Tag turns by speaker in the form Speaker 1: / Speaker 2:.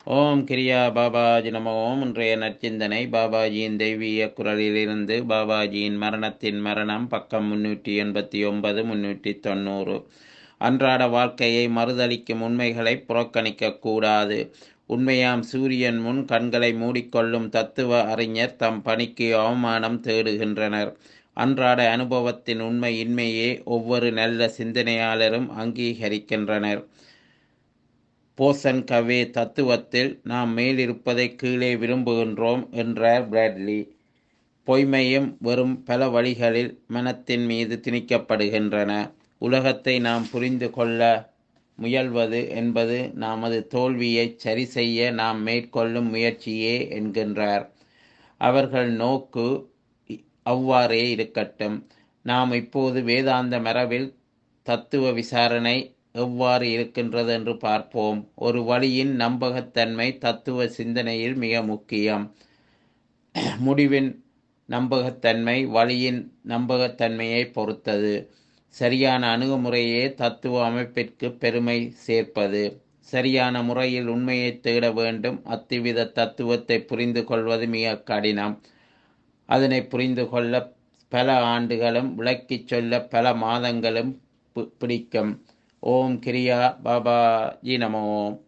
Speaker 1: ஓம் கிரியா பாபாஜி நம ஓம். இன்றைய நற்சிந்தனை பாபாஜியின் தெய்வீக குரலிலிருந்து. பாபாஜியின் மரணத்தின் மரணம், பக்கம் 389 390. அன்றாட வாழ்க்கையை மறுதலிக்கும் உண்மைகளை புறக்கணிக்க கூடாது. உண்மையாம் சூரியன் முன் கண்களை மூடிக்கொள்ளும் தத்துவ அறிஞர் தம் பணிக்கு அவமானம் தேடுகின்றனர். அன்றாட அனுபவத்தின் உண்மை இன்மையே ஒவ்வொரு நல்ல சிந்தனையாளரும் அங்கீகரிக்கின்றனர். போசன் கவே தத்துவத்தில் நாம் மேலிருப்பதை கீழே விரும்புகின்றோம் என்றார் பிராட்லி. பொய்மையும் வெறும் பல வழிகளில் மனத்தின் மீது திணிக்கப்படுகின்றன. உலகத்தை நாம் புரிந்து கொள்ள முயல்வது என்பது நமது தோல்வியை சரி செய்ய நாம் மேற்கொள்ளும் முயற்சியே என்கின்றார். அவர்கள் நோக்கு அவ்வாறே இருக்கட்டும். நாம் இப்போது வேதாந்த மரபில் தத்துவ விசாரணை எவ்வாறு இருக்கின்றது என்று பார்ப்போம். ஒரு வழியின் நம்பகத்தன்மை தத்துவ சிந்தனையில் மிக முக்கியம். முடிவின் நம்பகத்தன்மை வழியின் நம்பகத்தன்மையை பொறுத்தது. சரியான அணுகுமுறையே தத்துவ அமைப்பிற்கு பெருமை சேர்ப்பது. சரியான முறையில் உண்மையை தேட வேண்டும். அத்துவித தத்துவத்தை புரிந்து கொள்வது மிக கடினம். அதனை புரிந்து கொள்ள பல ஆண்டுகளும் விளக்கிச் சொல்ல பல மாதங்களும் பிடிக்கும். ஓம் கிரியா பாபாஜி நமோ.